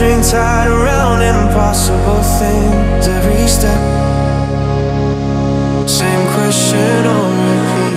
string tied around impossible things. Every step, same question on repeat.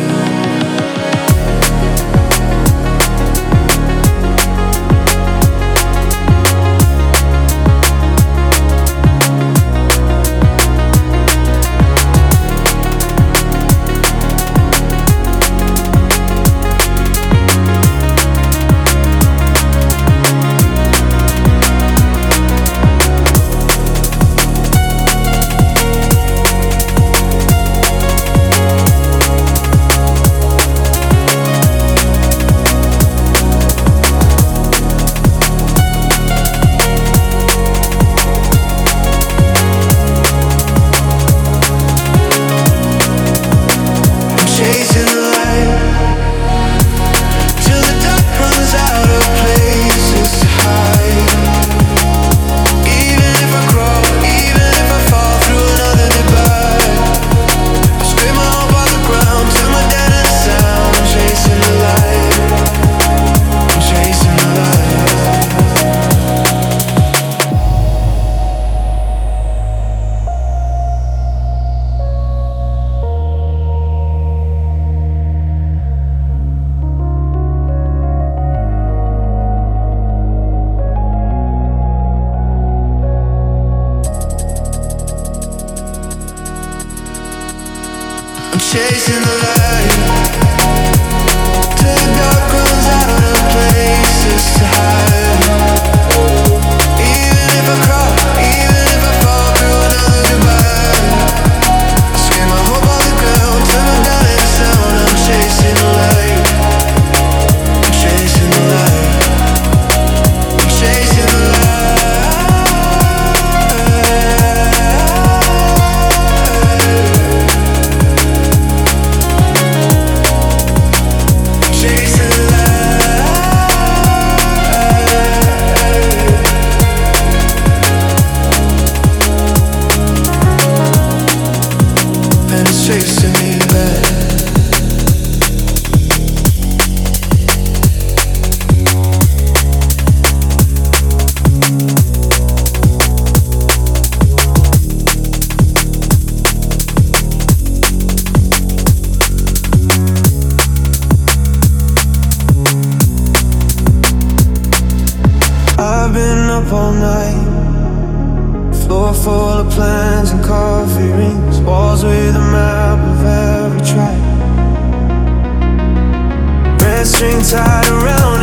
I'm chasing the light till the dark runs out of places to hide. Even if I crawl, even if I fall through another goodbye, I scream my hope on the ground, turn my down in sound. I'm chasing the light, I'm chasing the light, I'm chasing the light. Chasing me back. I've been up all night, floor full of plans and coffee rings, walls with a map of every track, red string tied around